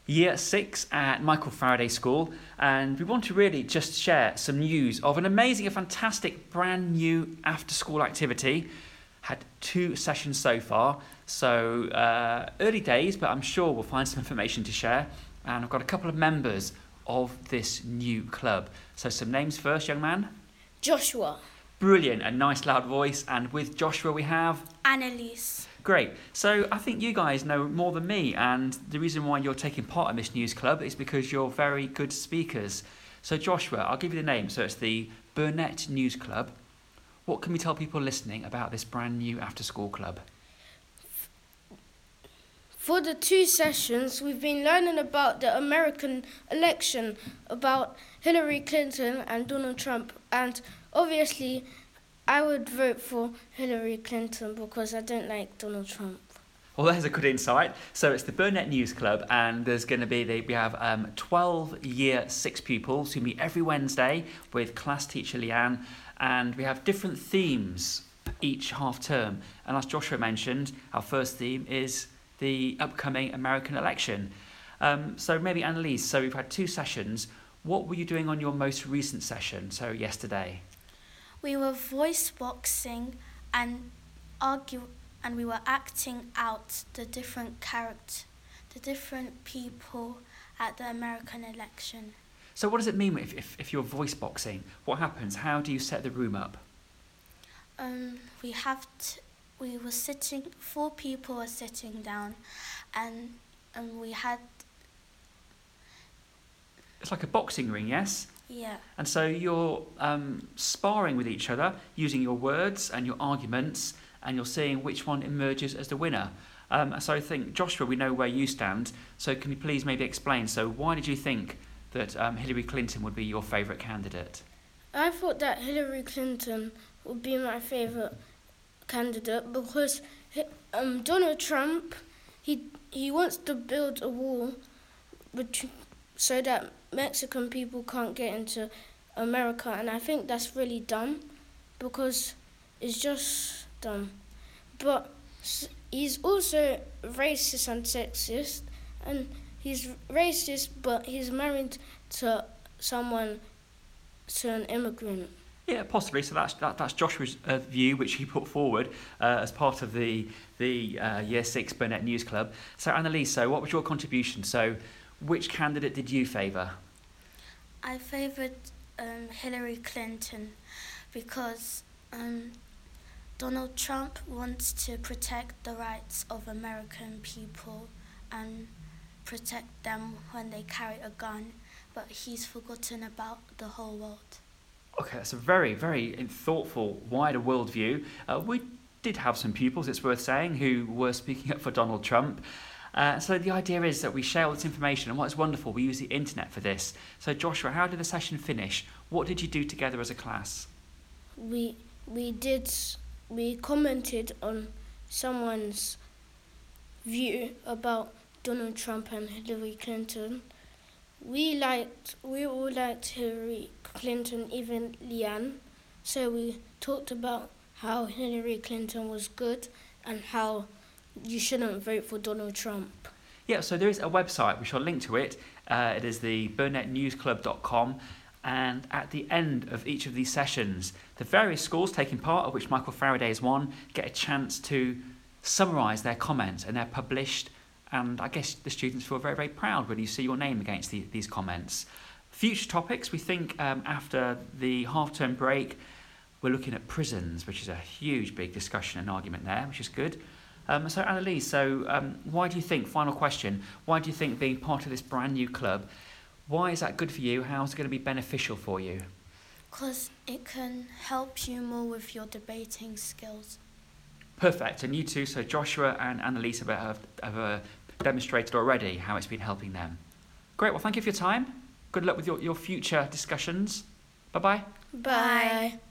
Year 6 at Michael Faraday School, and we want to really just share some news of an amazing and fantastic brand new after school activity. Had 2 sessions so far, so early days, but I'm sure we'll find some information to share. And I've got a couple of members of this new club. So some names first, young man. Joshua. Brilliant, a nice loud voice. And with Joshua we have Annalise. Great. So I think you guys know more than me, and the reason why you're taking part in this news club is because you're very good speakers. So Joshua, I'll give you the name. So it's the Burnett News Club. What can we tell people listening about this brand new after-school club? For the 2 sessions, we've been learning about the American election, about Hillary Clinton and Donald Trump, and obviously I would vote for Hillary Clinton because I don't like Donald Trump. Well, there's a good insight. So it's the Burnett News Club, and there's going to be we have 12 Year 6 pupils who meet every Wednesday with class teacher Leanne, and we have different themes each half term. And as Joshua mentioned, our first theme is the upcoming American election. So maybe Annalise, so we've had 2 sessions. What were you doing on your most recent session, so yesterday? We were voice boxing and we were acting out the different people at the American election. So what does it mean if you're voice boxing? What happens? How do you set the room up? We were sitting. 4 people were sitting down, and we had. It's like a boxing ring, yes? Yeah. And so you're sparring with each other, using your words and your arguments, and you're seeing which one emerges as the winner. So I think, Joshua, we know where you stand. So can you please maybe explain? So why did you think that Hillary Clinton would be your favourite candidate? I thought that Hillary Clinton would be my favourite candidate because Donald Trump, he wants to build a wall so that Mexican people can't get into America, and I think that's really dumb because it's just dumb. But he's also racist and sexist, and he's racist, but he's married to an immigrant. Yeah, possibly. So that's Joshua's view, which he put forward as part of the Year 6 Burnett News Club. So Annalise, so what was your contribution? So which candidate did you favour? I favoured Hillary Clinton because Donald Trump wants to protect the rights of American people and protect them when they carry a gun, but he's forgotten about the whole world. Okay, that's a very, very thoughtful, wider worldview. We did have some pupils, it's worth saying, who were speaking up for Donald Trump. So the idea is that we share all this information, and what's wonderful, we use the internet for this. So Joshua, how did the session finish? What did you do together as a class? We commented on someone's view about Donald Trump and Hillary Clinton. We all liked Hillary Clinton, even Leanne. So we talked about how Hillary Clinton was good and how you shouldn't vote for Donald Trump. Yeah, so there is a website, we shall link to it. It is the burnettnewsclub.com, and at the end of each of these sessions, the various schools taking part, of which Michael Faraday is one, get a chance to summarise their comments, and they're published, and I guess the students feel very, very proud when you see your name against these comments. Future topics, we think after the half-term break, we're looking at prisons, which is a huge, big discussion and argument there, which is good. So Annalise, why do you think, final question, why do you think being part of this brand new club, why is that good for you? How is it going to be beneficial for you? Because it can help you more with your debating skills. Perfect, and you too, so Joshua and Annalise have demonstrated already how it's been helping them. Great, well thank you for your time. Good luck with your future discussions. Bye-bye. Bye.